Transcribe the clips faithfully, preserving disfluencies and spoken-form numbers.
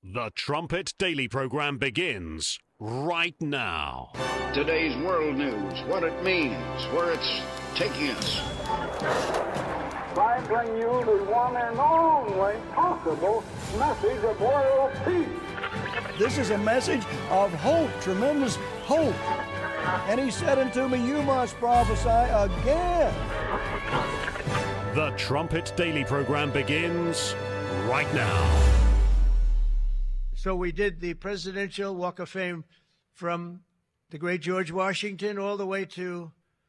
The Trumpet Daily program begins right now. Today's world news, what it means, where it's taking us. I bring you the one and only possible message of world peace. This is a message of hope, tremendous hope. And he said unto me, you must prophesy again. The Trumpet Daily program begins right now. So we did the Presidential Walk of Fame from the great George Washington all the way to,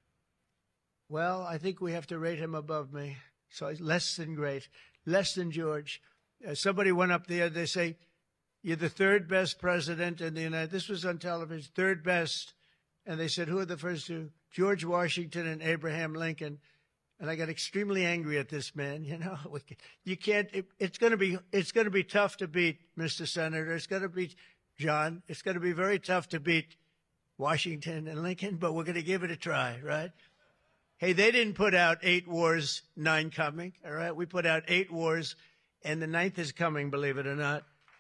well, I think we have to rate him above me. So less than great, less than George. Uh, somebody went up there, they say, you're the third best president in the United States. This was on television, third best. And they said, who are the first two? George Washington and Abraham Lincoln. And I got extremely angry at this man. You know, you can't, it, it's going to be, it's going to be tough to beat, Mister Senator. It's going to be, John, it's going to be very tough to beat Washington and Lincoln, but we're going to give it a try, right? Hey, they didn't put out eight wars, nine coming, all right? We put out eight wars, and the ninth is coming, believe it or not.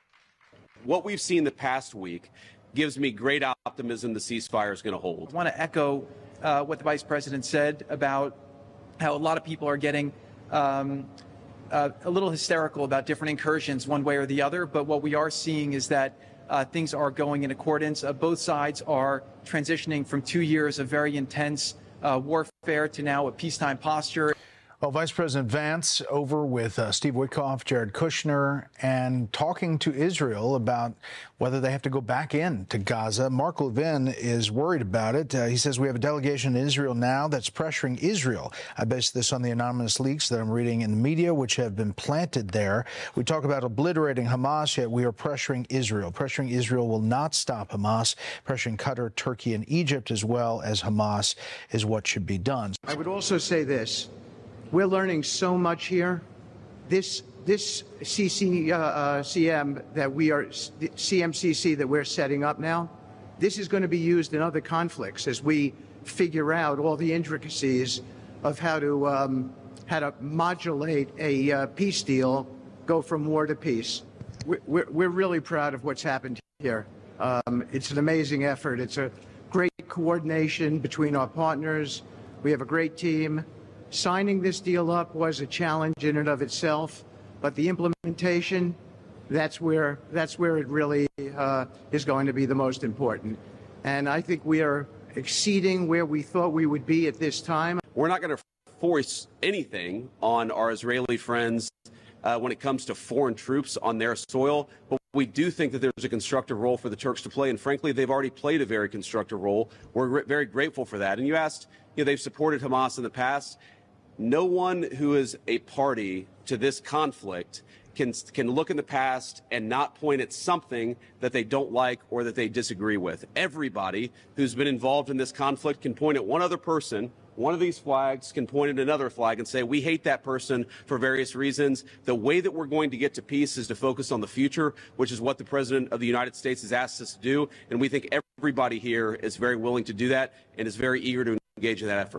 What we've seen the past week gives me great optimism the ceasefire is going to hold. I want to echo uh, what the Vice President said about how a lot of people are getting um, uh, a little hysterical about different incursions one way or the other, but what we are seeing is that uh, things are going in accordance. Uh, both sides are transitioning from two years of very intense uh, warfare to now a peacetime posture. Well, Vice President Vance over with uh, Steve Witkoff, Jared Kushner, and talking to Israel about whether they have to go back in to Gaza. Mark Levin is worried about it. Uh, he says we have a delegation in Israel now that's pressuring Israel. I base this on the anonymous leaks that I'm reading in the media, which have been planted there. We talk about obliterating Hamas, yet we are pressuring Israel. Pressuring Israel will not stop Hamas. Pressuring Qatar, Turkey, and Egypt as well as Hamas is what should be done. I would also say this. We're learning so much here. This this C C, uh, uh, C M that we are C M C C that we're setting up now, this is going to be used in other conflicts as we figure out all the intricacies of how to um, how to modulate a uh, peace deal, go from war to peace. We're, we're, we're really proud of what's happened here. Um, it's an amazing effort. It's a great coordination between our partners. We have a great team. Signing this deal up was a challenge in and of itself, but the implementation, that's where that's where it really uh, is going to be the most important. And I think we are exceeding where we thought we would be at this time. We're not going to force anything on our Israeli friends uh, when it comes to foreign troops on their soil, but we do think that there's a constructive role for the Turks to play, and frankly, they've already played a very constructive role. We're very grateful for that. And you asked, you know, they've supported Hamas in the past. No one who is a party to this conflict can can look in the past and not point at something that they don't like or that they disagree with. Everybody who's been involved in this conflict can point at one other person. One of these flags can point at another flag and say, we hate that person for various reasons. The way that we're going to get to peace is to focus on the future, which is what the President of the United States has asked us to do. And we think everybody here is very willing to do that and is very eager to engage in that effort.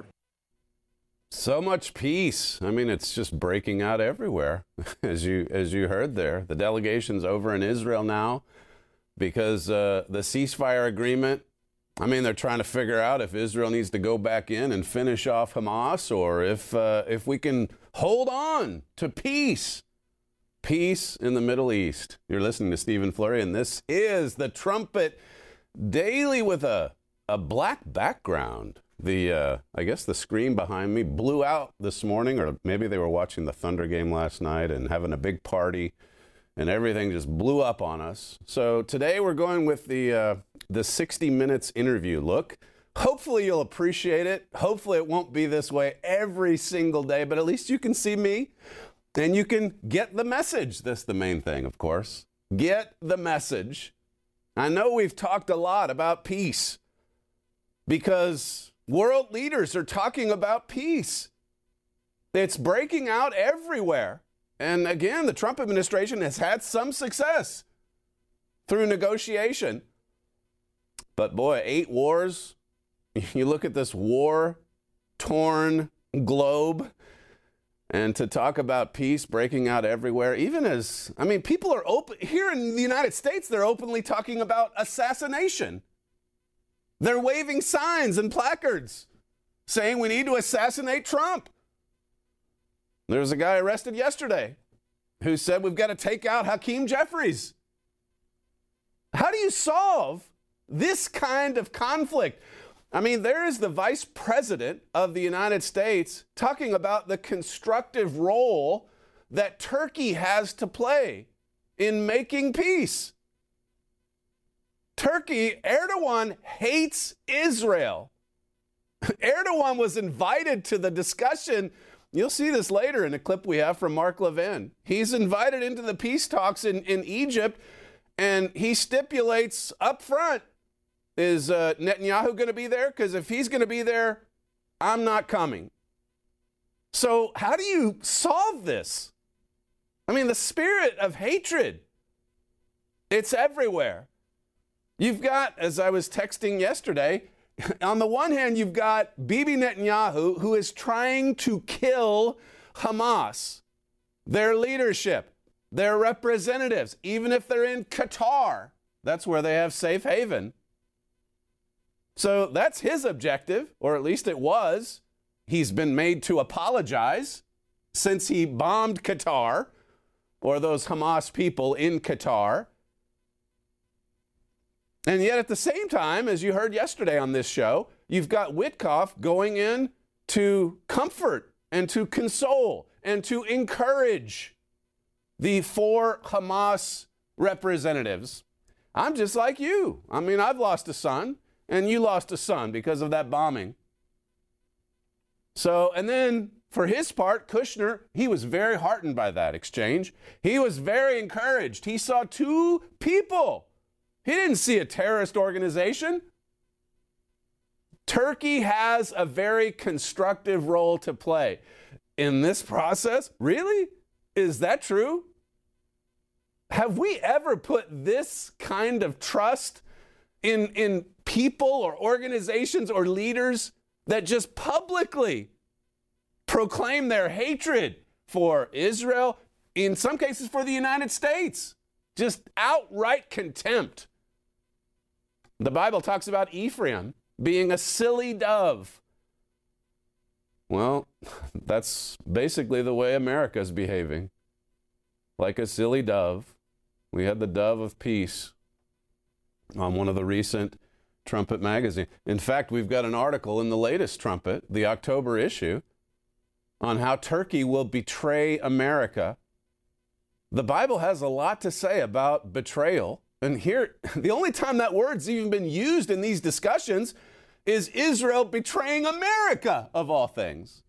So much peace. I mean, it's just breaking out everywhere, as you as you heard there. The delegation's over in Israel now because uh, the ceasefire agreement, I mean, they're trying to figure out if Israel needs to go back in and finish off Hamas or if uh, if we can hold on to peace. Peace in the Middle East. You're listening to Stephen Flurry, and this is the Trumpet Daily with a, a black background. The, uh, I guess the screen behind me blew out this morning, or maybe they were watching the Thunder game last night and having a big party, and everything just blew up on us. So today we're going with the, uh, the sixty minutes interview look. Hopefully you'll appreciate it. Hopefully it won't be this way every single day, but at least you can see me and you can get the message. That's the main thing, of course. Get the message. I know we've talked a lot about peace because world leaders are talking about peace. It's breaking out everywhere. And again, the Trump administration has had some success through negotiation. But boy, eight wars. You look at this war-torn globe, and to talk about peace breaking out everywhere, even as, I mean, people are open, here in the United States, they're openly talking about assassination. They're waving signs and placards saying we need to assassinate Trump. There was a guy arrested yesterday who said we've got to take out Hakeem Jeffries. How do you solve this kind of conflict? I mean, there is the vice president of the United States talking about the constructive role that Turkey has to play in making peace. Turkey, Erdogan hates Israel. Erdogan was invited to the discussion. You'll see this later in a clip we have from Mark Levin. He's invited into the peace talks in, in Egypt, and he stipulates up front, is uh, Netanyahu going to be there? Because if he's going to be there, I'm not coming. So how do you solve this? I mean, the spirit of hatred, it's everywhere. You've got, as I was texting yesterday, on the one hand, you've got Bibi Netanyahu, who is trying to kill Hamas, their leadership, their representatives, even if they're in Qatar. That's where they have safe haven. So that's his objective, or at least it was. He's been made to apologize since he bombed Qatar, or those Hamas people in Qatar. And yet at the same time, as you heard yesterday on this show, you've got Witkoff going in to comfort and to console and to encourage the four Hamas representatives. I'm just like you. I mean, I've lost a son. And you lost a son because of that bombing. So, and then for his part, Kushner, he was very heartened by that exchange. He was very encouraged. He saw two people. He didn't see a terrorist organization. Turkey has a very constructive role to play in this process. Really? Is that true? Have we ever put this kind of trust in, in people or organizations or leaders that just publicly proclaim their hatred for Israel, in some cases for the United States? Just outright contempt. The Bible talks about Ephraim being a silly dove. Well, that's basically the way America's behaving. Like a silly dove. We had the dove of peace on one of the recent Trumpet magazine. In fact, we've got an article in the latest Trumpet, the October issue, on how Turkey will betray America. The Bible has a lot to say about betrayal. And here, the only time that word's even been used in these discussions is Israel betraying America, of all things.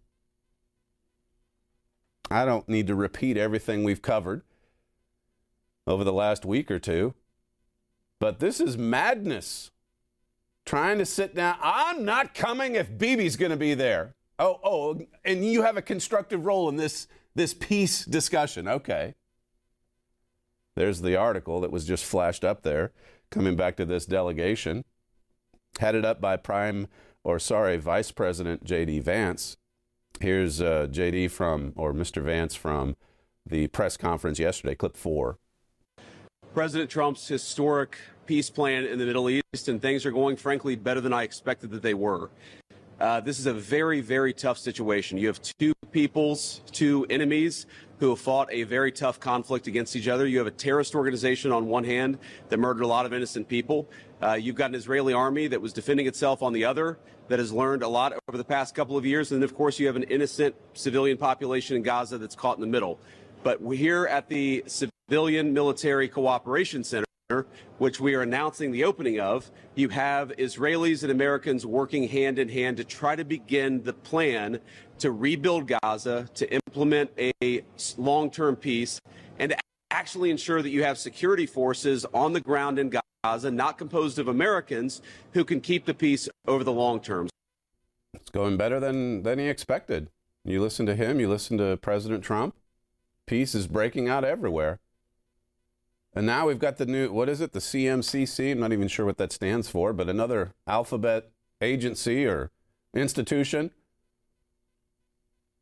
I don't need to repeat everything we've covered over the last week or two, but this is madness. Trying to sit down. I'm not coming if Bibi's going to be there. Oh, oh, and you have a constructive role in this, this peace discussion. Okay. There's the article that was just flashed up there, coming back to this delegation, headed up by Prime, or sorry, Vice President J D Vance. Here's uh, J D from, or Mister Vance from the press conference yesterday, clip four. President Trump's historic peace plan in the Middle East, and things are going, frankly, better than I expected that they were. Uh, this is a very, very tough situation. You have two peoples, two enemies who have fought a very tough conflict against each other. You have a terrorist organization on one hand that murdered a lot of innocent people. Uh, you've got an Israeli army that was defending itself on the other, that has learned a lot over the past couple of years. And, of course, you have an innocent civilian population in Gaza that's caught in the middle. But we're here at the Civilian Military Cooperation Center, which we are announcing the opening of. You have Israelis and Americans working hand in hand to try to begin the plan to rebuild Gaza, to implement a long-term peace, and to actually ensure that you have security forces on the ground in Gaza, not composed of Americans, who can keep the peace over the long term. It's going better than, than he expected. You listen to him, you listen to President Trump. Peace is breaking out everywhere. And now we've got the new, what is it, the C M C C? I'm not even sure what that stands for, but another alphabet agency or institution.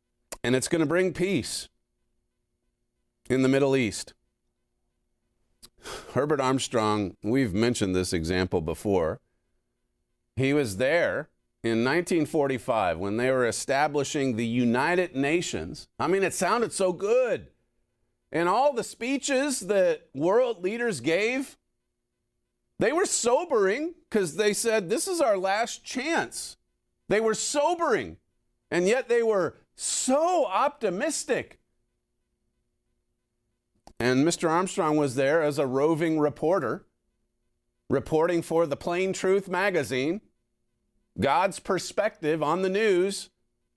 And it's going to bring peace in the Middle East. Herbert Armstrong, we've mentioned this example before. He was there in nineteen forty-five when they were establishing the United Nations. I mean, it sounded so good. And all the speeches that world leaders gave, they were sobering because they said, this is our last chance. They were sobering, and yet they were so optimistic. And Mister Armstrong was there as a roving reporter, reporting for the Plain Truth magazine, God's perspective on the news.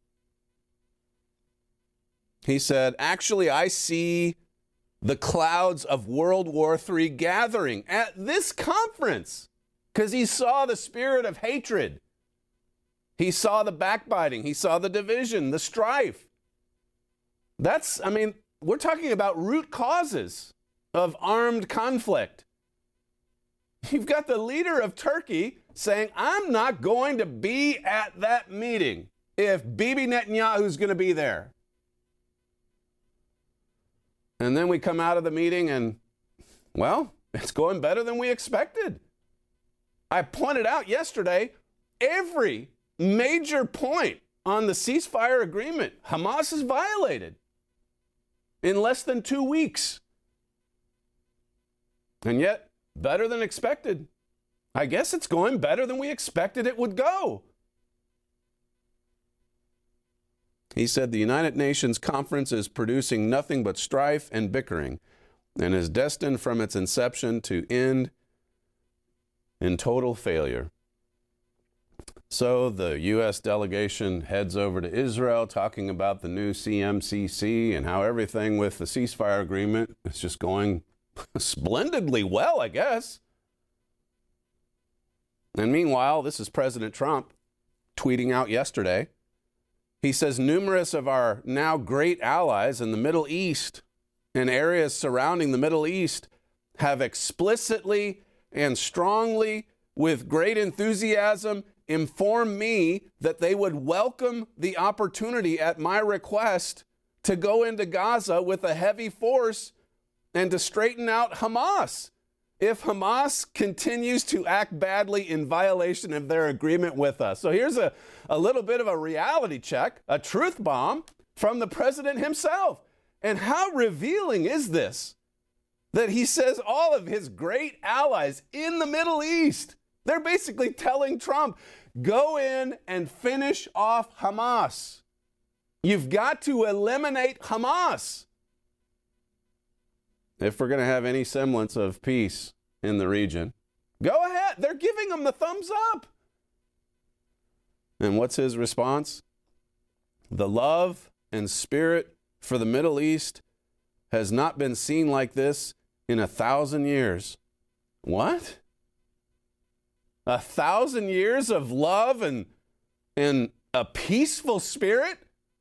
He said, actually, I see the clouds of World War Three gathering at this conference, because he saw the spirit of hatred. He saw the backbiting. He saw the division, the strife. That's, I mean, we're talking about root causes of armed conflict. You've got the leader of Turkey saying, I'm not going to be at that meeting if Bibi Netanyahu's going to be there. And then we come out of the meeting and, well, it's going better than we expected. I pointed out yesterday, every major point on the ceasefire agreement, Hamas has violated in less than two weeks. And yet, better than expected. I guess it's going better than we expected it would go. He said the United Nations Conference is producing nothing but strife and bickering and is destined from its inception to end in total failure. So the U S delegation heads over to Israel, talking about the new C M C C and how everything with the ceasefire agreement is just going splendidly well, I guess. And meanwhile, this is President Trump tweeting out yesterday. He says numerous of our now great allies in the Middle East and areas surrounding the Middle East have explicitly and strongly, with great enthusiasm, informed me that they would welcome the opportunity at my request to go into Gaza with a heavy force and to straighten out Hamas if Hamas continues to act badly in violation of their agreement with us. So here's a, a little bit of a reality check, a truth bomb from the president himself. And how revealing is this? That he says all of his great allies in the Middle East, they're basically telling Trump, go in and finish off Hamas. You've got to eliminate Hamas if we're going to have any semblance of peace in the region. Go ahead. They're giving him the thumbs up. And what's his response? The love and spirit for the Middle East has not been seen like this in a thousand years. What? A thousand years of love and, and a peaceful spirit?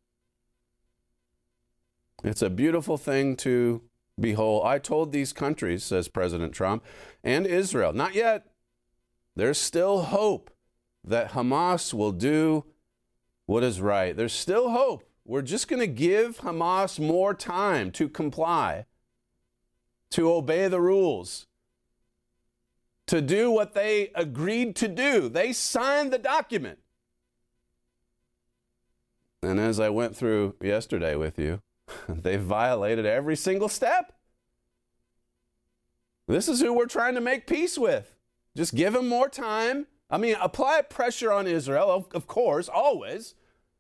It's a beautiful thing to behold. I told these countries, says President Trump, and Israel, not yet. There's still hope that Hamas will do what is right. There's still hope. We're just going to give Hamas more time to comply, to obey the rules, to do what they agreed to do. They signed the document. And as I went through yesterday with you, they violated every single step. This is who we're trying to make peace with. Just give them more time. I mean, apply pressure on Israel, of, of course, always.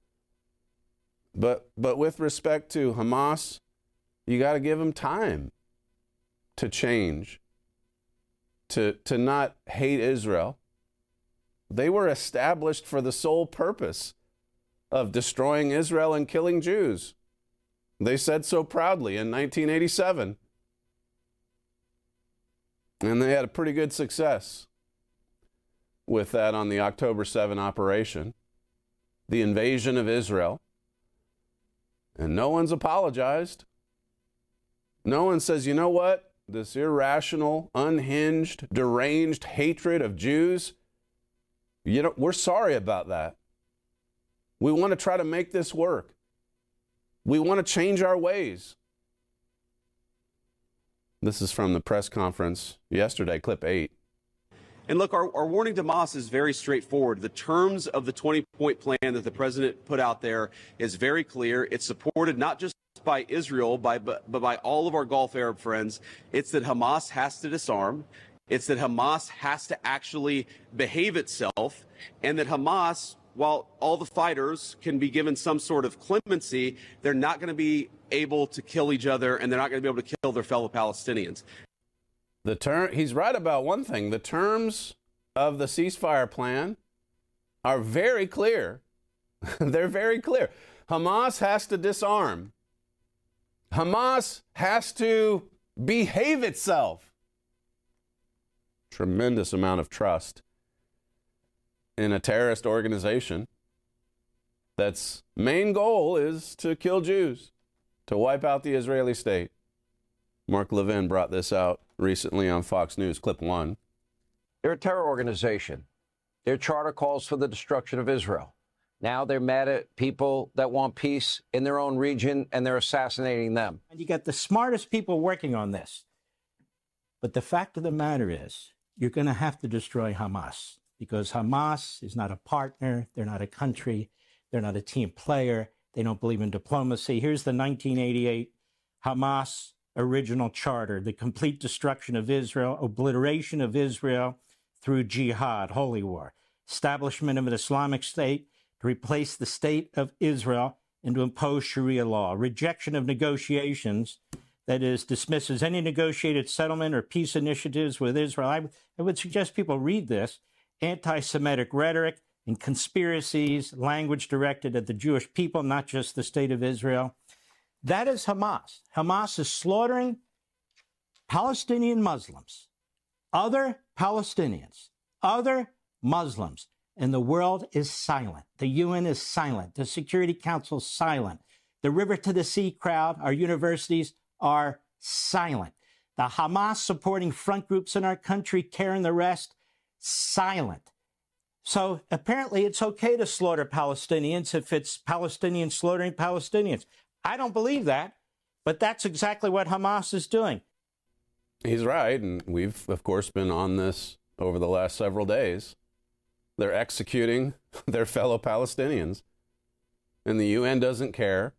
But but with respect to Hamas, you got to give them time to change, to, to not hate Israel. They were established for the sole purpose of destroying Israel and killing Jews. They said so proudly in nineteen eighty-seven. And they had a pretty good success with that on the October seventh operation, the invasion of Israel. And no one's apologized. No one says, you know what? This irrational, unhinged, deranged hatred of Jews, you know, we're sorry about that. We want to try to make this work. We want to change our ways. This is from the press conference yesterday, clip eight. And look, our, our warning to Hamas is very straightforward. The terms of the twenty-point plan that the president put out there is very clear. It's supported not just by Israel, by, but, but by all of our Gulf Arab friends. It's that Hamas has to disarm. It's that Hamas has to actually behave itself, and that Hamas, while all the fighters can be given some sort of clemency, they're not going to be able to kill each other, and they're not going to be able to kill their fellow Palestinians. The term, he's right about one thing. The terms of the ceasefire plan are very clear. They're very clear. Hamas has to disarm. Hamas has to behave itself. Tremendous amount of trust in a terrorist organization that's main goal is to kill Jews, to wipe out the Israeli state. Mark Levin brought this out recently on Fox News, clip one. They're a terror organization. Their charter calls for the destruction of Israel. Now they're mad at people that want peace in their own region, and they're assassinating them. And you got the smartest people working on this. But the fact of the matter is, you're going to have to destroy Hamas, because Hamas is not a partner. They're not a country. They're not a team player. They don't believe in diplomacy. Here's the nineteen eighty-eight Hamas original charter: the complete destruction of Israel, obliteration of Israel through jihad, holy war, establishment of an Islamic State to replace the state of Israel and to impose Sharia law, rejection of negotiations, that is, dismisses any negotiated settlement or peace initiatives with Israel. I, I would suggest people read this. Anti-Semitic rhetoric and conspiracies, language directed at the Jewish people, not just the state of Israel. That is Hamas. Hamas is slaughtering Palestinian Muslims, other Palestinians, other Muslims, and the world is silent. The U N is silent. The Security Council is silent. The River to the Sea crowd, our universities are silent. The Hamas supporting front groups in our country, CARE and the rest, silent. So apparently it's okay to slaughter Palestinians if it's Palestinians slaughtering Palestinians. I don't believe that, but that's exactly what Hamas is doing. He's right, and we've, of course, been on this over the last several days. They're executing their fellow Palestinians, and the U N doesn't care.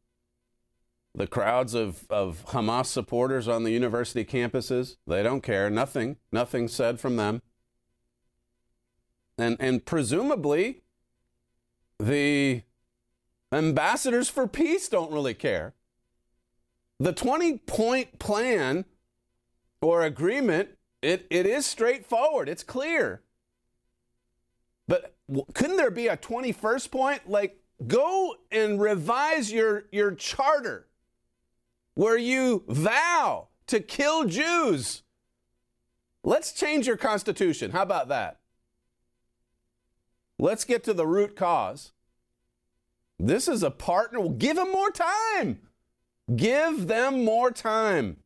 The crowds of, of Hamas supporters on the university campuses, they don't care. Nothing, nothing said from them. And, and presumably, the ambassadors for peace don't really care. The twenty-point plan or agreement, it, it is straightforward. It's clear. But couldn't there be a twenty-first point? Like, go and revise your, your charter where you vow to kill Jews. Let's change your constitution. How about that? Let's get to the root cause. This is a partner. Well, give them more time. Give them more time.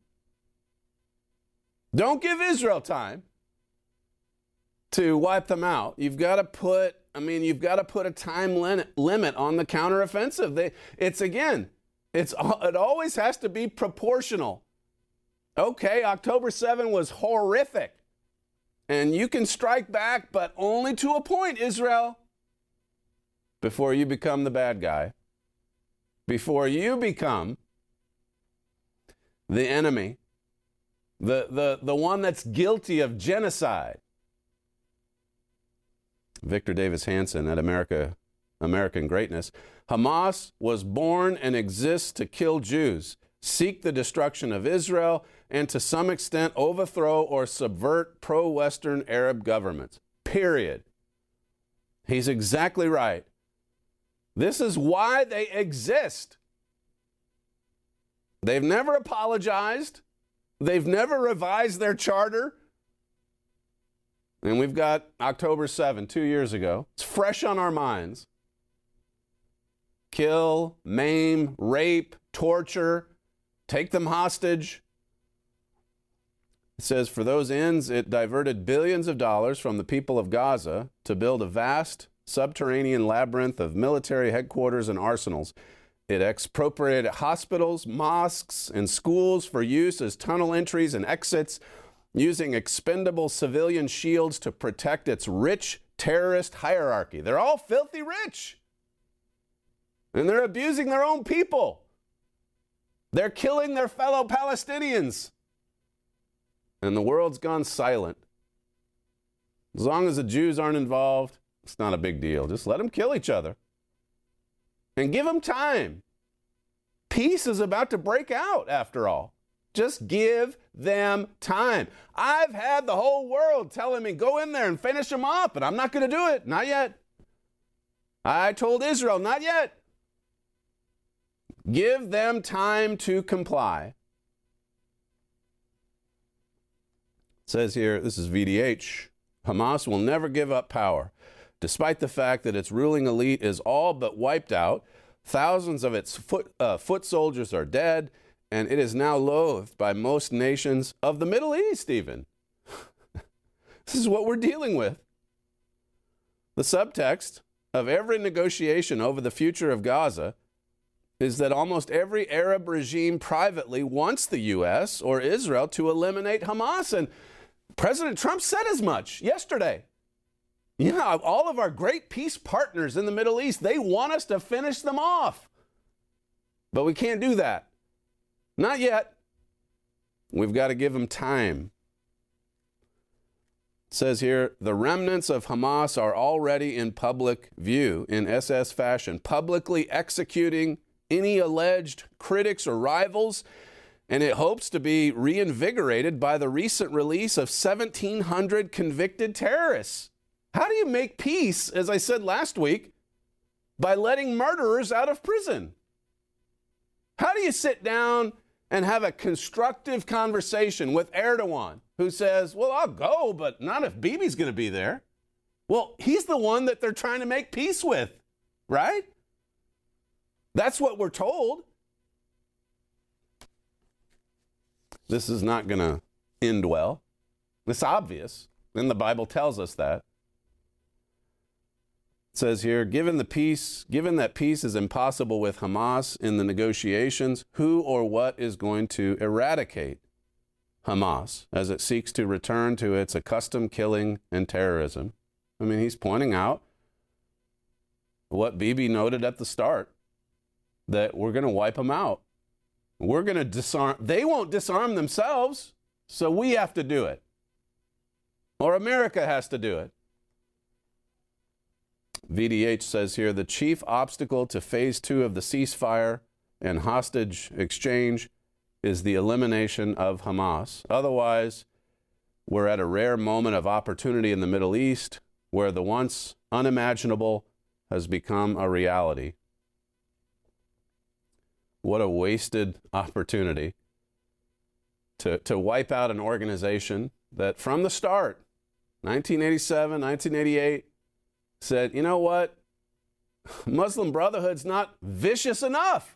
Don't give Israel time to wipe them out. You've got to put, I mean, you've got to put a time limit limit on the counteroffensive. They, it's again, it's it always has to be proportional. Okay, October seventh was horrific. And you can strike back, but only to a point, Israel, before you become the bad guy, before you become the enemy, the, the, the one that's guilty of genocide. Victor Davis Hanson at America, American Greatness. Hamas was born and exists to kill Jews, seek the destruction of Israel, and to some extent overthrow or subvert pro-Western Arab governments. Period. He's exactly right. This is why they exist. They've never apologized. They've never revised their charter. And we've got October seventh, two years ago. It's fresh on our minds. Kill, maim, rape, torture, take them hostage. It says, for those ends, it diverted billions of dollars from the people of Gaza to build a vast subterranean labyrinth of military headquarters and arsenals, It expropriated hospitals, mosques, and schools for use as tunnel entries and exits, using expendable civilian shields to protect its rich terrorist hierarchy. They're all filthy rich. And they're abusing their own people. They're killing their fellow Palestinians. And the world's gone silent. As long as the Jews aren't involved, it's not a big deal. Just let them kill each other. And give them time. Peace is about to break out, after all. Just give them time. I've had the whole world telling me, go in there and finish them off, but I'm not going to do it. Not yet. I told Israel, not yet. Give them time to comply. It says here, this is V D H, Hamas will never give up power. Despite the fact that its ruling elite is all but wiped out, thousands of its foot, uh, foot soldiers are dead, and it is now loathed by most nations of the Middle East even. This is what we're dealing with. The subtext of every negotiation over the future of Gaza is that almost every Arab regime privately wants the U S or Israel to eliminate Hamas, and President Trump said as much yesterday. Yeah, all of our great peace partners in the Middle East, they want us to finish them off. But we can't do that. Not yet. We've got to give them time. It says here, the remnants of Hamas are already in public view in S S fashion, publicly executing any alleged critics or rivals, and it hopes to be reinvigorated by the recent release of seventeen hundred convicted terrorists. How do you make peace, as I said last week, by letting murderers out of prison? How do you sit down and have a constructive conversation with Erdogan, who says, well, I'll go, but not if Bibi's going to be there? Well, he's the one that they're trying to make peace with, right? That's what we're told. This is not going to end well. It's obvious, and the Bible tells us that. It says here, given the peace, given that peace is impossible with Hamas in the negotiations, who or what is going to eradicate Hamas as it seeks to return to its accustomed killing and terrorism? I mean, he's pointing out what Bibi noted at the start, that we're going to wipe them out. We're going to disarm. They won't disarm themselves, so we have to do it. Or America has to do it. V D H says here, the chief obstacle to phase two of the ceasefire and hostage exchange is the elimination of Hamas. Otherwise, we're at a rare moment of opportunity in the Middle East where the once unimaginable has become a reality. What a wasted opportunity to, to wipe out an organization that from the start, nineteen eighty-seven, nineteen eighty-eight, said, you know what? Muslim Brotherhood's not vicious enough.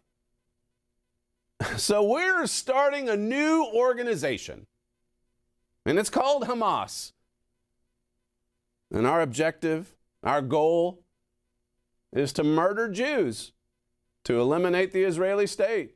So we're starting a new organization, and it's called Hamas. And our objective, our goal, is to murder Jews, to eliminate the Israeli state.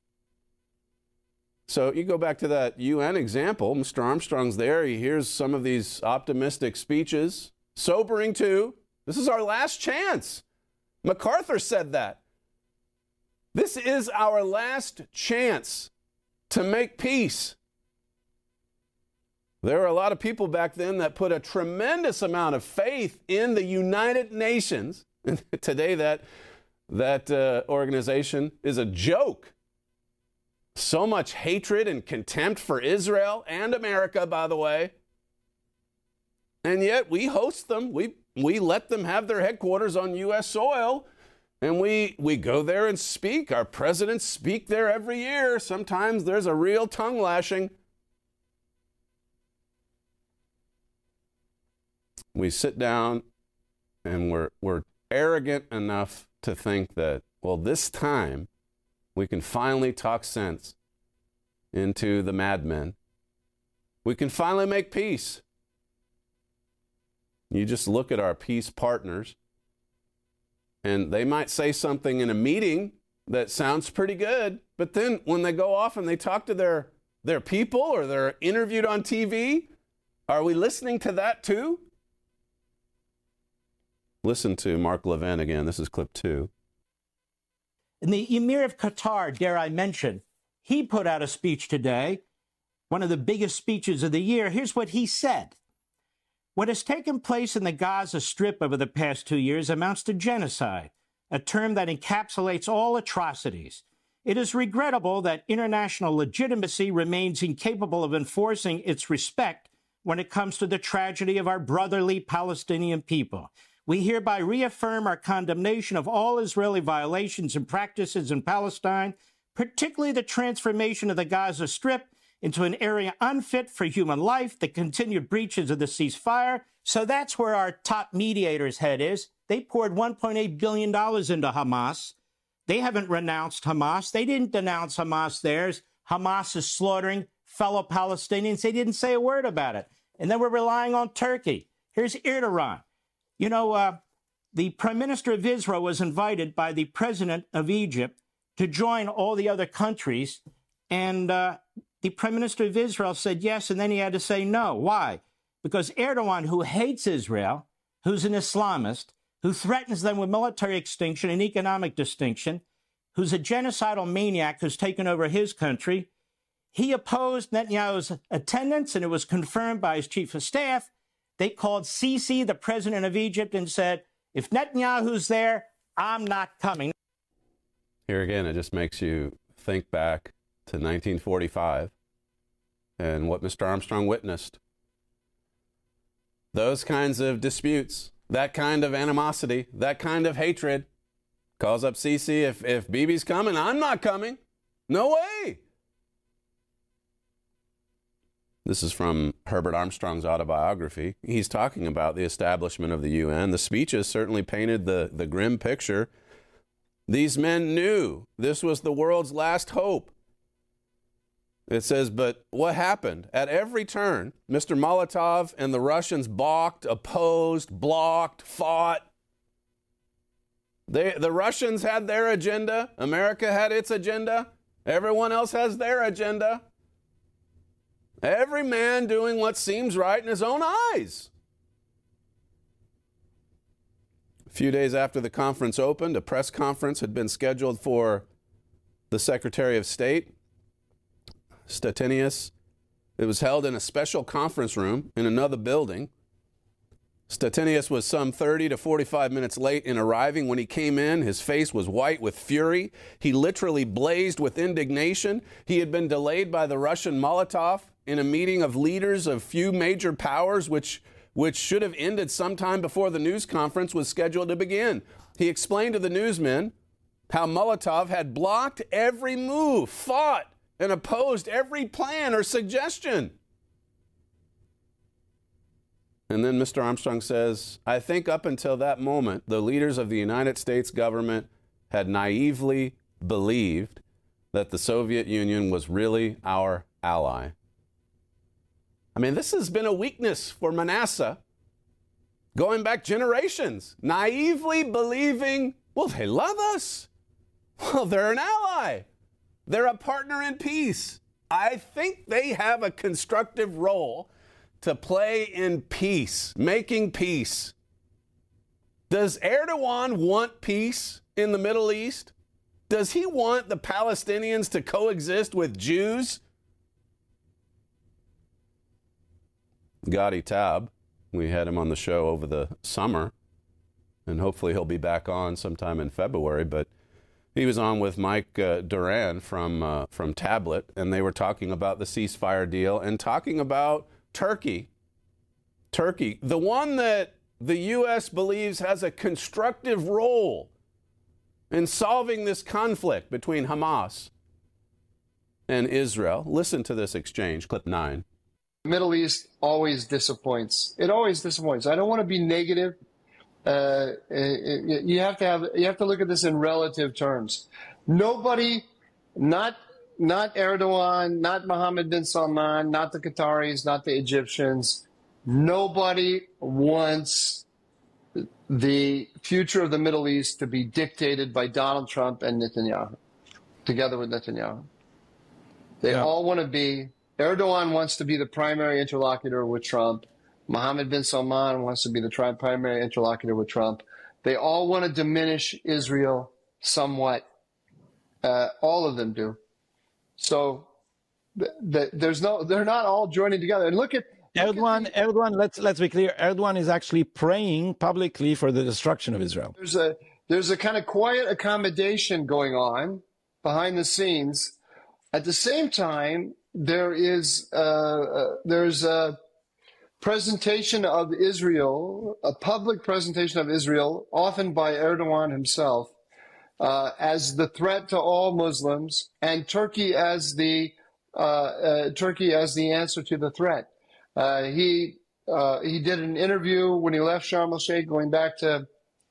So you go back to that U N example. Mister Armstrong's there. He hears some of these optimistic speeches. Sobering, too. This is our last chance. MacArthur said that. This is our last chance to make peace. There were a lot of people back then that put a tremendous amount of faith in the United Nations. And today that, that uh, organization is a joke. So much hatred and contempt for Israel and America, by the way. And yet we host them. We we let them have their headquarters on U S soil. And we, we go there and speak. Our presidents speak there every year. Sometimes there's a real tongue lashing. We sit down and we're, we're arrogant enough to think that, well, this time we can finally talk sense into the madmen. We can finally make peace. You just look at our peace partners, and they might say something in a meeting that sounds pretty good, but then when they go off and they talk to their, their people or they're interviewed on T V, are we listening to that too? Listen to Mark Levin again. This is clip two. And the Emir of Qatar, dare I mention, he put out a speech today, one of the biggest speeches of the year. Here's what he said. What has taken place in the Gaza Strip over the past two years amounts to genocide, a term that encapsulates all atrocities. It is regrettable that international legitimacy remains incapable of enforcing its respect when it comes to the tragedy of our brotherly Palestinian people. We hereby reaffirm our condemnation of all Israeli violations and practices in Palestine, particularly the transformation of the Gaza Strip into an area unfit for human life, the continued breaches of the ceasefire. So that's where our top mediator's head is. They poured one point eight billion dollars into Hamas. They haven't renounced Hamas. They didn't denounce Hamas theirs. Hamas is slaughtering fellow Palestinians. They didn't say a word about it. And then we're relying on Turkey. Here's Erdogan. You know, uh, the Prime Minister of Israel was invited by the President of Egypt to join all the other countries. And uh, the Prime Minister of Israel said yes, and then he had to say no. Why? Because Erdogan, who hates Israel, who's an Islamist, who threatens them with military extinction and economic distinction, who's a genocidal maniac who's taken over his country, he opposed Netanyahu's attendance, and it was confirmed by his chief of staff. They called Sisi, the president of Egypt, and said, if Netanyahu's there, I'm not coming. Here again, it just makes you think back to nineteen forty-five and what Mister Armstrong witnessed. Those kinds of disputes, that kind of animosity, that kind of hatred calls up Sisi. If, if Bibi's coming, I'm not coming. No way. This is from Herbert Armstrong's autobiography. He's talking about the establishment of the U N. The speeches certainly painted the, the grim picture. These men knew this was the world's last hope. It says, but what happened? At every turn, Mister Molotov and the Russians balked, opposed, blocked, fought. They, the Russians had their agenda. America had its agenda. Everyone else has their agenda. Every man doing what seems right in his own eyes. A few days after the conference opened, a press conference had been scheduled for the Secretary of State, Stettinius. It was held in a special conference room in another building. Stettinius was some thirty to forty-five minutes late in arriving. When he came in, his face was white with fury. He literally blazed with indignation. He had been delayed by the Russian Molotov in a meeting of leaders of few major powers, which, which should have ended sometime before the news conference was scheduled to begin. He explained to the newsmen how Molotov had blocked every move, fought, and opposed every plan or suggestion. And then Mister Armstrong says, I think up until that moment, the leaders of the United States government had naively believed that the Soviet Union was really our ally. I mean, this has been a weakness for Manasseh going back generations, naively believing, well, they love us. Well, they're an ally. They're a partner in peace. I think they have a constructive role to play in peace, making peace. Does Erdogan want peace in the Middle East? Does he want the Palestinians to coexist with Jews? Gadi Taub, we had him on the show over the summer, and hopefully he'll be back on sometime in February, but he was on with Mike uh, Duran from, uh, from Tablet, and they were talking about the ceasefire deal and talking about Turkey. Turkey, the one that the U S believes has a constructive role in solving this conflict between Hamas and Israel. Listen to this exchange, clip nine. The Middle East always disappoints. It always disappoints. I don't want to be negative. Uh, you have to have you have to look at this in relative terms. Nobody, not not Erdogan, not Mohammed bin Salman, not the Qataris, not the Egyptians. Nobody wants the future of the Middle East to be dictated by Donald Trump and Netanyahu, together with Netanyahu. They yeah. all want to be, Erdogan wants to be the primary interlocutor with Trump. Mohammed bin Salman wants to be the tri- primary interlocutor with Trump. They all want to diminish Israel somewhat. Uh, all of them do. So th- th- there's no, they're not all joining together. And look at look Erdogan. At the, Erdogan. Let's let's be clear. Erdogan is actually praying publicly for the destruction of Israel. There's a there's a kind of quiet accommodation going on behind the scenes. At the same time, there is uh, uh, there's a presentation of Israel, a public presentation of Israel, often by Erdogan himself, uh, as the threat to all Muslims, and Turkey as the uh, uh, Turkey as the answer to the threat. Uh, he uh, he did an interview when he left Sharm el-Sheikh, going back to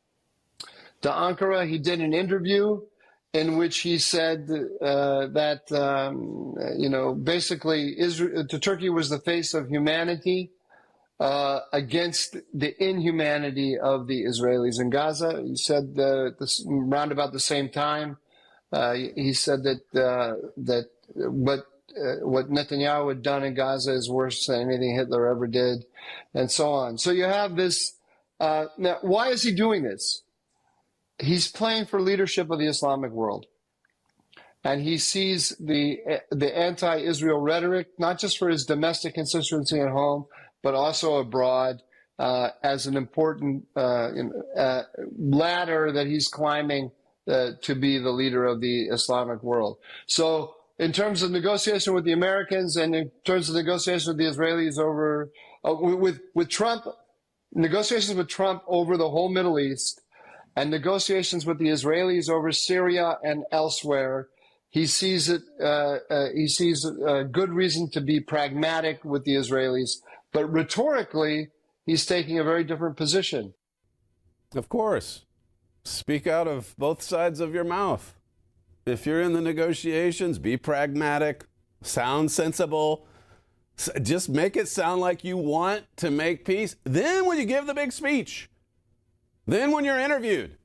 to Ankara. He did an interview in which he said uh, that um, you know basically Israel to Turkey was the face of humanity uh, against the inhumanity of the Israelis in Gaza. He said uh, this, round about the same time. Uh, he said that uh, that what uh, what Netanyahu had done in Gaza is worse than anything Hitler ever did, and so on. So you have this. Uh, now, why is he doing this? He's playing for leadership of the Islamic world. And he sees the the anti-Israel rhetoric, not just for his domestic constituency at home, but also abroad, uh, as an important uh, uh, ladder that he's climbing uh, to be the leader of the Islamic world. So in terms of negotiation with the Americans and in terms of negotiation with the Israelis over, uh, with, with Trump, negotiations with Trump over the whole Middle East, and negotiations with the Israelis over Syria and elsewhere, he sees it. Uh, uh, he sees a good reason to be pragmatic with the Israelis, but rhetorically, he's taking a very different position. Of course, speak out of both sides of your mouth. If you're in the negotiations, be pragmatic, sound sensible. Just make it sound like you want to make peace. Then, when you give the big speech. Then when you're interviewed,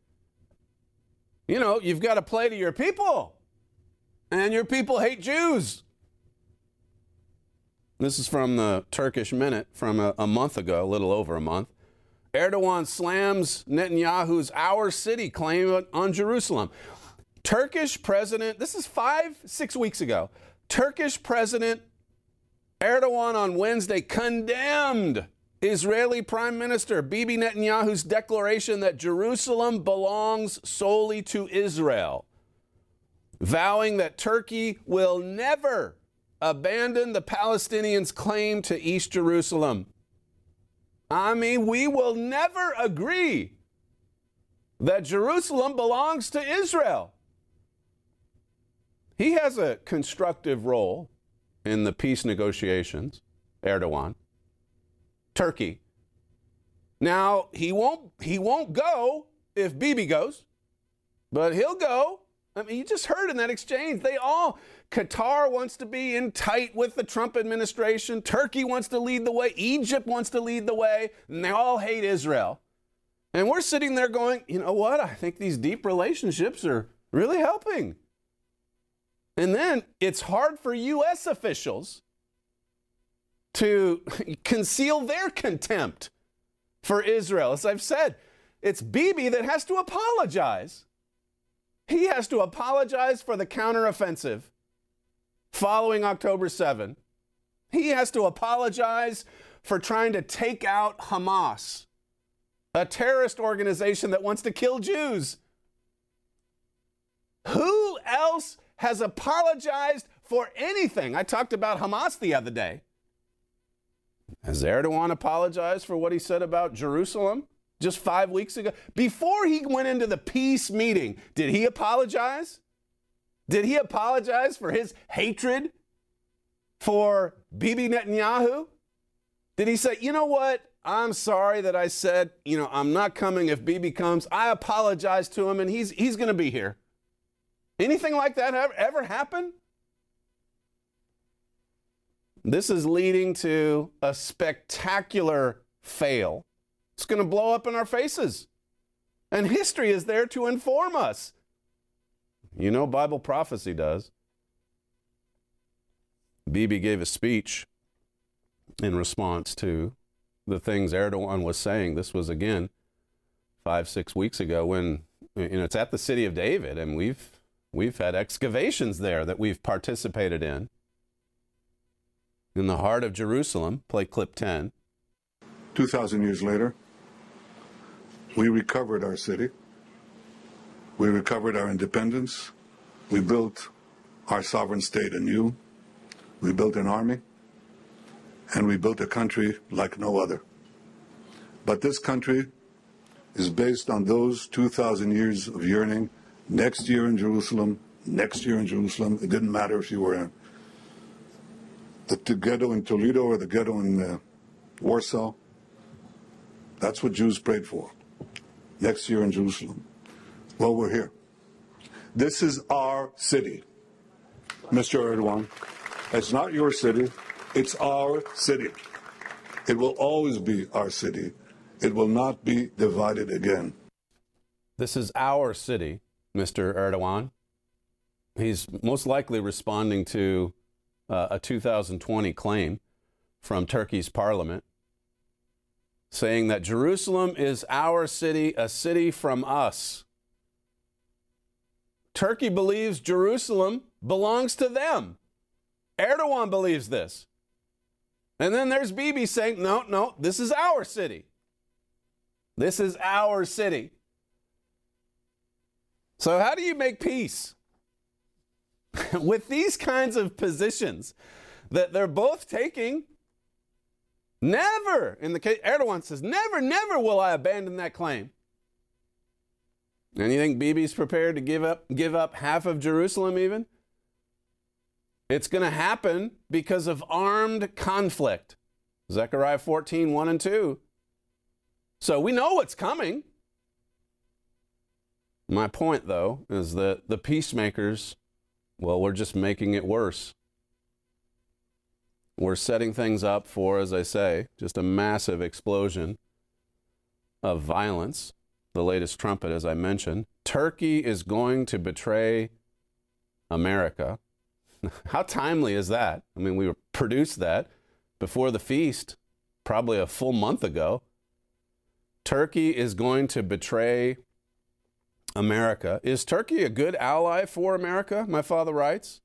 you know, you've got to play to your people. And your people hate Jews. This is from the Turkish Minute from a, a month ago, a little over a month. Erdogan slams Netanyahu's Our City claim on Jerusalem. Turkish President, this is five, six weeks ago. Turkish President Erdogan on Wednesday condemned Israeli Prime Minister Bibi Netanyahu's declaration that Jerusalem belongs solely to Israel, vowing that Turkey will never abandon the Palestinians' claim to East Jerusalem. I mean, we will never agree that Jerusalem belongs to Israel. He has a constructive role in the peace negotiations, Erdogan. Turkey. Now, he won't he won't go if Bibi goes, but he'll go. I mean, you just heard in that exchange, they all, Qatar wants to be in tight with the Trump administration. Turkey wants to lead the way. Egypt wants to lead the way. And they all hate Israel. And we're sitting there going, you know what? I think these deep relationships are really helping. And then it's hard for U S officials to conceal their contempt for Israel. As I've said, it's Bibi that has to apologize. He has to apologize for the counteroffensive following October seventh. He has to apologize for trying to take out Hamas, a terrorist organization that wants to kill Jews. Who else has apologized for anything? I talked about Hamas the other day. Has Erdogan apologized for what he said about Jerusalem just five weeks ago? Before he went into the peace meeting, did he apologize? Did he apologize for his hatred for Bibi Netanyahu? Did he say, you know what? I'm sorry that I said, you know, I'm not coming if Bibi comes. I apologize to him and he's he's going to be here. Anything like that ever, ever happen? This is leading to a spectacular fail. It's going to blow up in our faces. And history is there to inform us. You know, Bible prophecy does. Bibi gave a speech in response to the things Erdogan was saying. This was, again, five, six weeks ago when, you know, it's at the city of David, and we've, we've had excavations there that we've participated in. In the heart of Jerusalem, play clip ten. two thousand years later, we recovered our city. We recovered our independence. We built our sovereign state anew. We built an army. And we built a country like no other. But this country is based on those two thousand years of yearning. Next year in Jerusalem, next year in Jerusalem. It didn't matter if you were in the, the ghetto in Toledo or the ghetto in uh, Warsaw. That's what Jews prayed for. Next year in Jerusalem. Well, we're here. This is our city, Mister Erdogan. It's not your city. It's our city. It will always be our city. It will not be divided again. This is our city, Mister Erdogan. He's most likely responding to uh, a two thousand twenty claim from Turkey's parliament, saying that Jerusalem is our city, a city from us. Turkey believes Jerusalem belongs to them. Erdogan believes this. And then there's Bibi saying, no, no, this is our city. This is our city. So how do you make peace with these kinds of positions that they're both taking? Never, in the case, Erdogan says, never, never will I abandon that claim. And you think Bibi's prepared to give up, give up half of Jerusalem even? It's going to happen because of armed conflict. Zechariah fourteen, one and two. So we know what's coming. My point, though, is that the peacemakers, well, we're just making it worse. We're setting things up for, as I say, just a massive explosion of violence. The latest trumpet, as I mentioned. Turkey is going to betray America. How timely is that? I mean, we produced that before the feast, probably a full month ago. Turkey is going to betray America. Is Turkey a good ally for America? My father writes.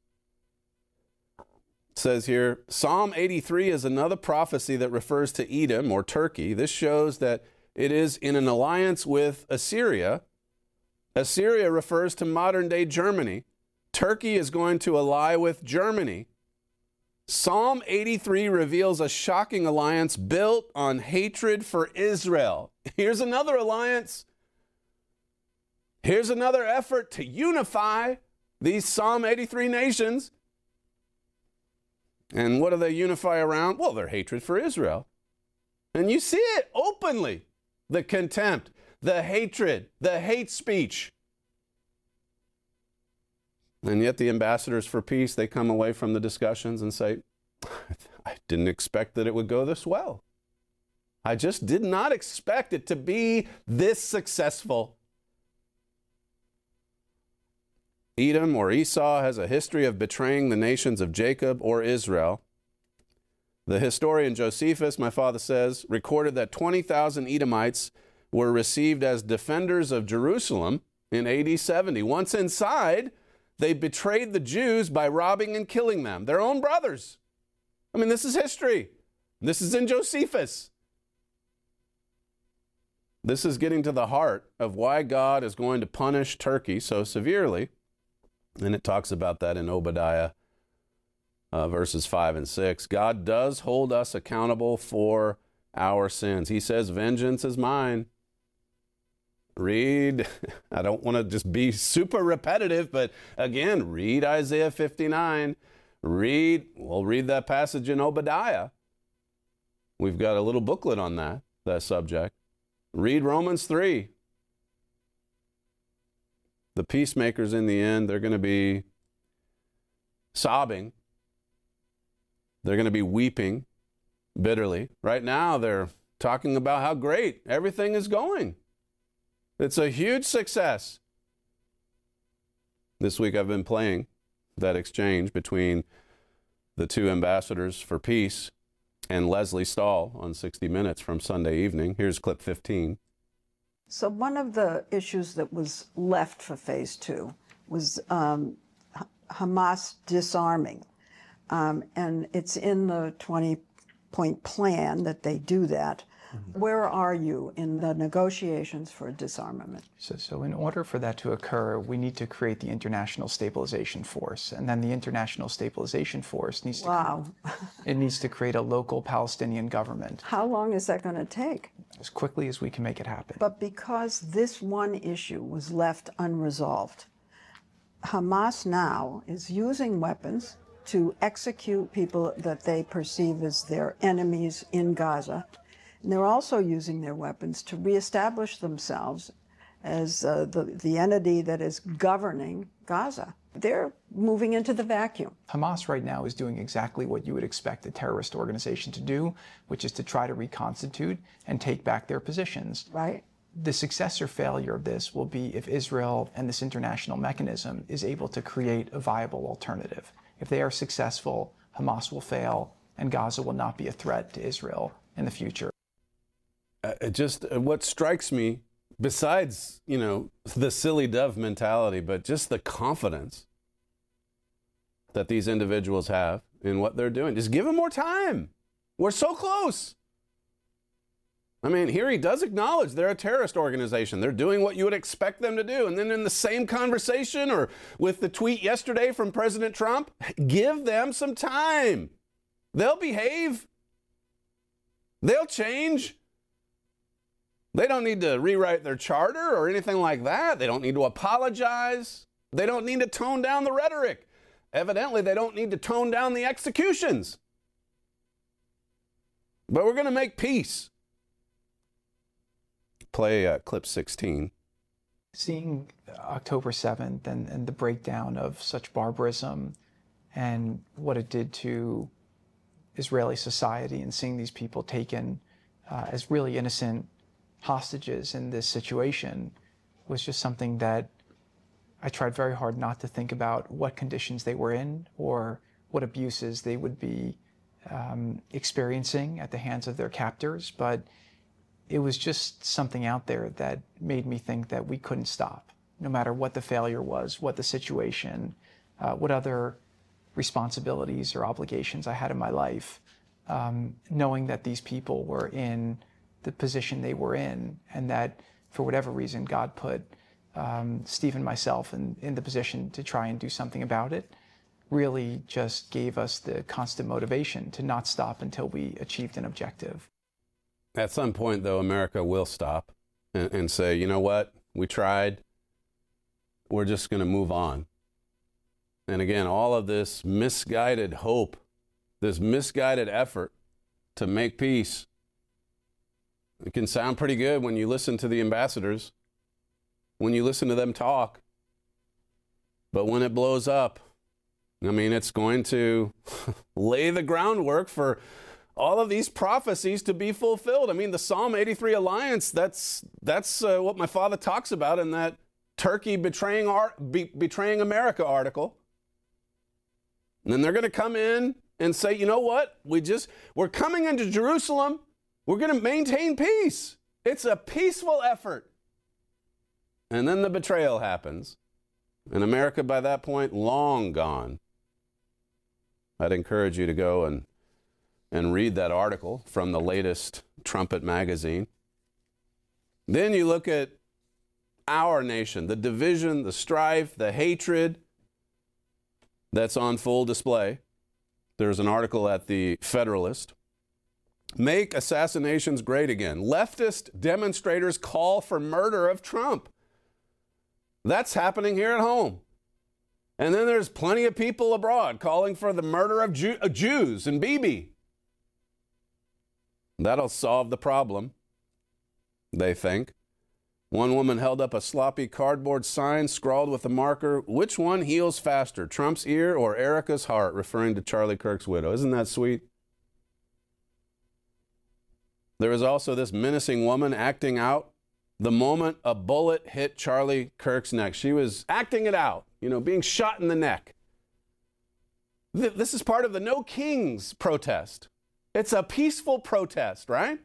It says here, Psalm eighty-three is another prophecy that refers to Edom or Turkey. This shows that it is in an alliance with Assyria. Assyria refers to modern-day Germany. Turkey is going to ally with Germany. Psalm eighty-three reveals a shocking alliance built on hatred for Israel. Here's another alliance. Here's another effort to unify these Psalm eighty-three nations. And what do they unify around? Well, their hatred for Israel. And you see it openly. The contempt, the hatred, the hate speech. And yet the ambassadors for peace, they come away from the discussions and say, I didn't expect that it would go this well. I just did not expect it to be this successful. Edom or Esau has a history of betraying the nations of Jacob or Israel. The historian Josephus, my father says, recorded that twenty thousand Edomites were received as defenders of Jerusalem in A D seventy. Once inside, they betrayed the Jews by robbing and killing them, their own brothers. I mean, this is history. This is in Josephus. This is getting to the heart of why God is going to punish Turkey so severely. And it talks about that in Obadiah uh, verses five and six. God does hold us accountable for our sins. He says, vengeance is mine. Read, I don't want to just be super repetitive, but again, read Isaiah fifty-nine. Read, we'll read that passage in Obadiah. We've got a little booklet on that, that subject. Read Romans three. The peacemakers in the end, they're going to be sobbing. They're going to be weeping bitterly. Right now, they're talking about how great everything is going. It's a huge success. This week I've been playing that exchange between the two ambassadors for peace and Leslie Stahl on sixty minutes from Sunday evening. Here's clip fifteen. So one of the issues that was left for phase two was um, Hamas disarming. Um, and it's in the twenty-point plan that they do that. Mm-hmm. Where are you in the negotiations for disarmament? So, so in order for that to occur, we need to create the International Stabilization Force. And then the International Stabilization Force needs to, wow. it needs to create a local Palestinian government. How long is that going to take? As quickly as we can make it happen. But because this one issue was left unresolved, Hamas now is using weapons to execute people that they perceive as their enemies in Gaza. And they're also using their weapons to reestablish themselves as uh, the, the entity that is governing Gaza. They're moving into the vacuum. Hamas right now is doing exactly what you would expect a terrorist organization to do, which is to try to reconstitute and take back their positions. Right. The success or failure of this will be if Israel and this international mechanism is able to create a viable alternative. If they are successful, Hamas will fail, and Gaza will not be a threat to Israel in the future. Uh, just uh, what strikes me, besides, you know, the silly dove mentality, but just the confidence that these individuals have in what they're doing. Just give them more time. We're so close. I mean, here he does acknowledge they're a terrorist organization. They're doing what you would expect them to do. And then in the same conversation or with the tweet yesterday from President Trump, give them some time. They'll behave. They'll change. They don't need to rewrite their charter or anything like that. They don't need to apologize. They don't need to tone down the rhetoric. Evidently, they don't need to tone down the executions. But we're going to make peace. Play uh, clip sixteen. Seeing October seventh and, and the breakdown of such barbarism and what it did to Israeli society, and seeing these people taken uh, as really innocent hostages in this situation was just something that I tried very hard not to think about what conditions they were in or what abuses they would be um, experiencing at the hands of their captors. But it was just something out there that made me think that we couldn't stop, no matter what the failure was, what the situation, uh, what other responsibilities or obligations I had in my life, um, knowing that these people were in the position they were in, and that for whatever reason God put um, Steve and myself in, in the position to try and do something about it, really just gave us the constant motivation to not stop until we achieved an objective. At some point, though, America will stop and, and say, you know what, we tried, we're just going to move on. And again, all of this misguided hope, this misguided effort to make peace, it can sound pretty good when you listen to the ambassadors, when you listen to them talk. But when it blows up, I mean, it's going to lay the groundwork for all of these prophecies to be fulfilled. I mean, the Psalm eighty-three alliance, that's that's uh, what my father talks about in that Turkey betraying, our, be, betraying America article. And then they're going to come in and say, you know what? We just, we're coming into Jerusalem. We're going to maintain peace. It's a peaceful effort. And then the betrayal happens. And America, by that point, long gone. I'd encourage you to go and, and read that article from the latest Trumpet magazine. Then you look at our nation, the division, the strife, the hatred that's on full display. There's an article at the Federalist. Make assassinations great again. Leftist demonstrators call for murder of Trump. That's happening here at home. And then there's plenty of people abroad calling for the murder of Jew- uh, Jews and Bibi. That'll solve the problem, they think. One woman held up a sloppy cardboard sign scrawled with a marker, "Which one heals faster, Trump's ear or Erica's heart?" referring to Charlie Kirk's widow. Isn't that sweet? There was also this menacing woman acting out the moment a bullet hit Charlie Kirk's neck. She was acting it out, you know, being shot in the neck. Th- this is part of the No Kings protest. It's a peaceful protest, right?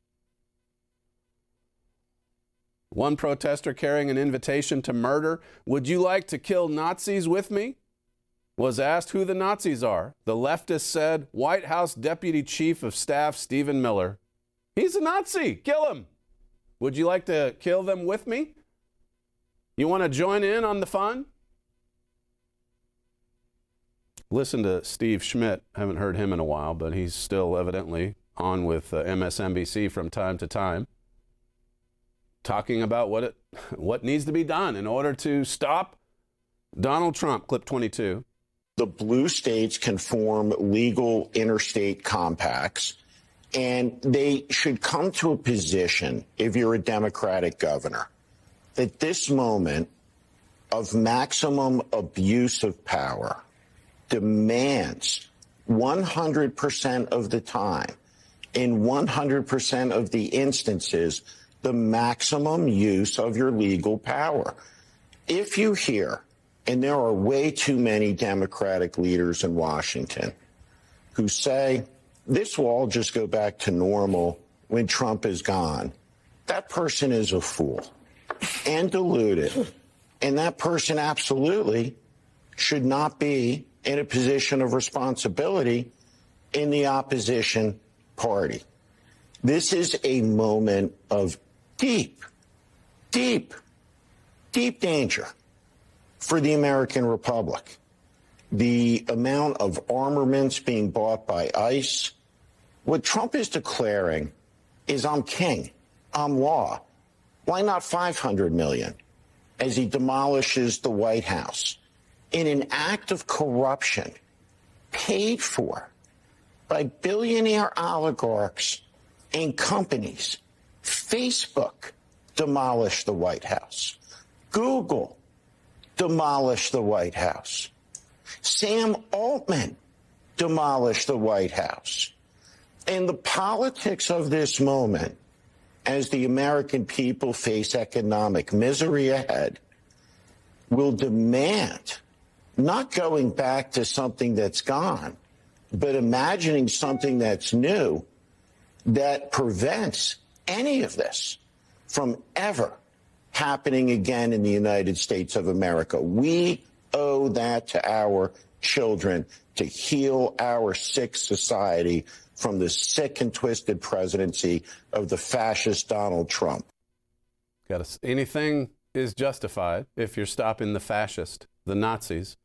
One protester carrying an invitation to murder. Would you like to kill Nazis with me? Was asked who the Nazis are. The leftist said, White House Deputy Chief of Staff Stephen Miller. He's a Nazi. Kill him. Would you like to kill them with me? You want to join in on the fun? Listen to Steve Schmidt. Haven't heard him in a while, but he's still evidently on with uh, M S N B C from time to time, talking about what it, what needs to be done in order to stop Donald Trump. Clip twenty-two. The blue states can form legal interstate compacts, and they should come to a position, if you're a Democratic governor, that this moment of maximum abuse of power demands one hundred percent of the time, in one hundred percent of the instances, the maximum use of your legal power. If you hear, and there are way too many Democratic leaders in Washington who say, this will all just go back to normal when Trump is gone, that person is a fool and deluded. And that person absolutely should not be in a position of responsibility in the opposition party. This is a moment of deep, deep, deep danger for the American Republic. The amount of armaments being bought by ICE. What Trump is declaring is, I'm king, I'm law. Why not five hundred million as he demolishes the White House in an act of corruption paid for by billionaire oligarchs and companies? Facebook demolished the White House. Google demolished the White House. Sam Altman demolished the White House. And the politics of this moment, as the American people face economic misery ahead, will demand not going back to something that's gone, but imagining something that's new that prevents any of this from ever happening again in the United States of America. We owe that to our children, to heal our sick society from the sick and twisted presidency of the fascist Donald Trump. Got to, anything is justified if you're stopping the fascist, the Nazis.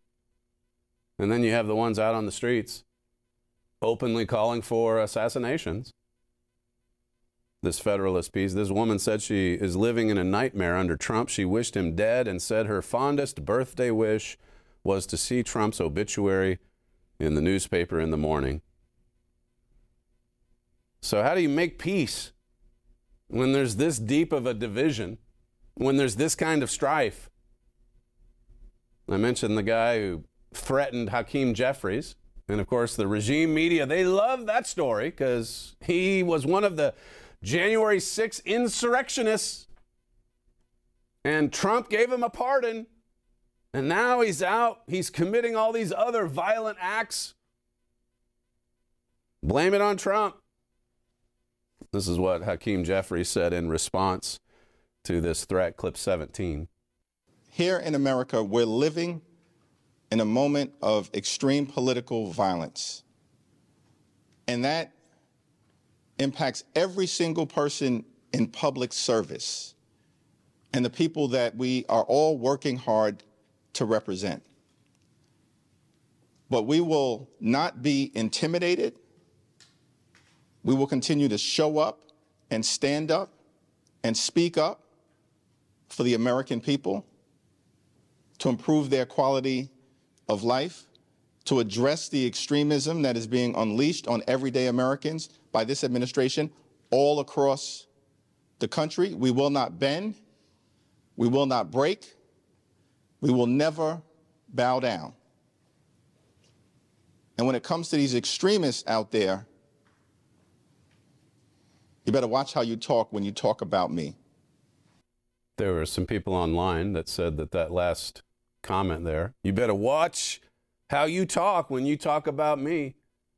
And then you have the ones out on the streets openly calling for assassinations. This Federalist piece, this woman said she is living in a nightmare under Trump. She wished him dead and said her fondest birthday wish was to see Trump's obituary in the newspaper in the morning. So how do you make peace when there's this deep of a division, when there's this kind of strife? I mentioned the guy who threatened Hakeem Jeffries. And of course, the regime media, they love that story because he was one of the January sixth insurrectionists. And Trump gave him a pardon. And now he's out. He's committing all these other violent acts. Blame it on Trump. This is what Hakeem Jeffries said in response to this threat, clip seventeen. Here in America, we're living in a moment of extreme political violence. And that impacts every single person in public service and the people that we are all working hard to represent. But we will not be intimidated. We will continue to show up and stand up and speak up for the American people, to improve their quality of life, to address the extremism that is being unleashed on everyday Americans by this administration all across the country. We will not bend. We will not break. We will never bow down. And when it comes to these extremists out there, you better watch how you talk when you talk about me. There were some people online that said that that last comment there, you better watch how you talk when you talk about me.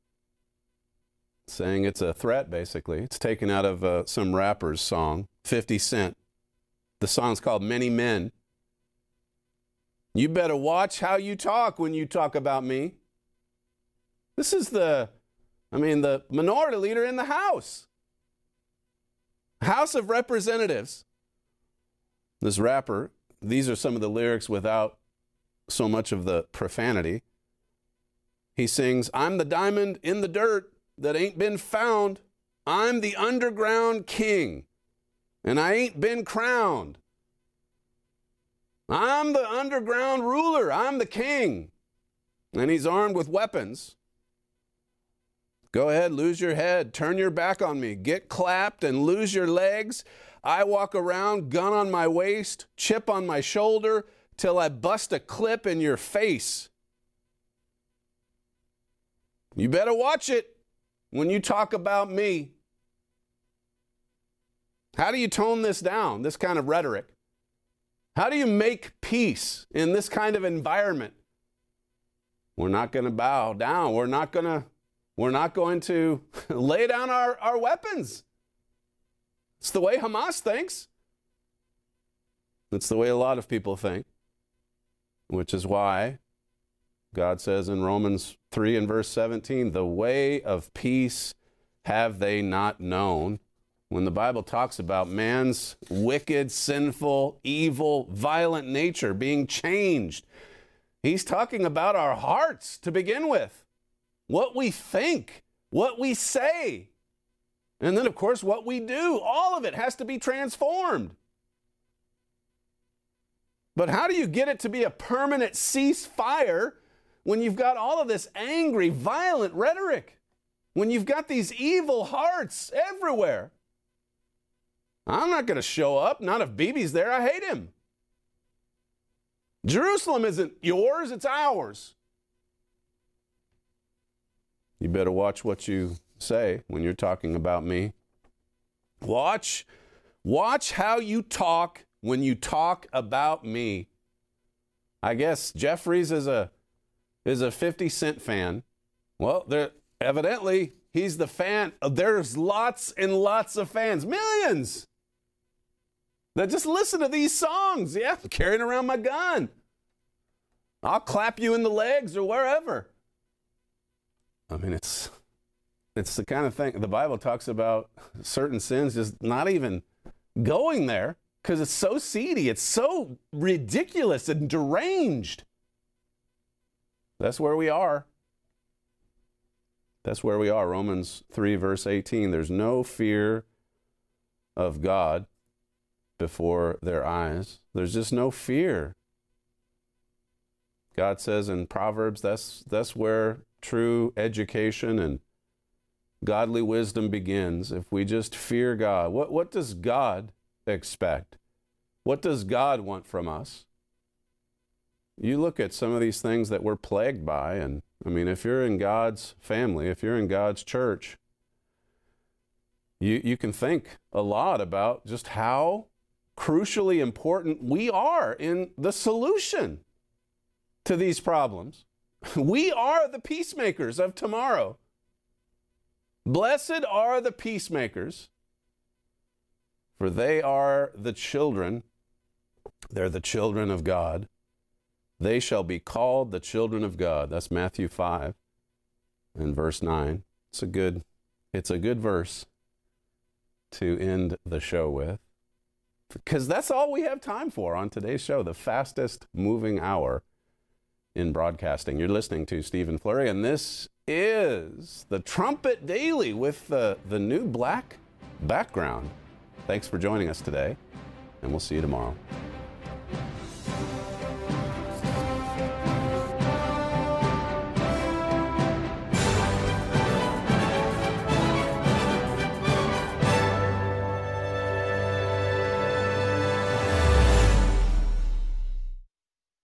Saying it's a threat, basically. It's taken out of uh, some rapper's song, fifty cent. The song's called Many Men. You better watch how you talk when you talk about me. This is the, I mean, the minority leader in the House. House of Representatives. This rapper, these are some of the lyrics without so much of the profanity. He sings, I'm the diamond in the dirt that ain't been found. I'm the underground king, and I ain't been crowned. I'm the underground ruler. I'm the king. And he's armed with weapons. Go ahead, lose your head. Turn your back on me. Get clapped and lose your legs. I walk around, gun on my waist, chip on my shoulder, till I bust a clip in your face. You better watch it when you talk about me. How do you tone this down, this kind of rhetoric? How do you make peace in this kind of environment? We're not going to bow down. We're not going to, we're not going to lay down our, our weapons. It's the way Hamas thinks. It's the way a lot of people think, which is why God says in Romans three and verse seventeen, the way of peace have they not known. When the Bible talks about man's wicked, sinful, evil, violent nature being changed, he's talking about our hearts to begin with. What we think, what we say, and then, of course, what we do. All of it has to be transformed. But how do you get it to be a permanent ceasefire when you've got all of this angry, violent rhetoric? When you've got these evil hearts everywhere? I'm not going to show up. Not if Bibi's there. I hate him. Jerusalem isn't yours. It's ours. You better watch what you say when you're talking about me. Watch, watch how you talk when you talk about me. I guess Jeffries is a is a fifty cent fan. Well, there evidently he's the fan. There's lots and lots of fans, millions, that just listen to these songs. Yeah, I'm carrying around my gun. I'll clap you in the legs or wherever. I mean, it's it's the kind of thing the Bible talks about, certain sins just not even going there because it's so seedy. It's so ridiculous and deranged. That's where we are. That's where we are. Romans three, verse eighteen. There's no fear of God before their eyes. There's just no fear. God says in Proverbs, that's that's where true education and godly wisdom begins. If we just fear God. What, what does God expect? What does God want from us? You look at some of these things that we're plagued by, and I mean, if you're in God's family, if you're in God's church, you, you can think a lot about just how crucially important we are in the solution to these problems. We are the peacemakers of tomorrow. Blessed are the peacemakers, for they are the children, they're the children of God. They shall be called the children of God. That's Matthew five and verse nine. It's a good, it's a good verse to end the show with, because that's all we have time for on today's show, the fastest moving hour in broadcasting. You're listening to Stephen Flurry, and this is the Trumpet Daily with the, the new black background. Thanks for joining us today, and we'll see you tomorrow.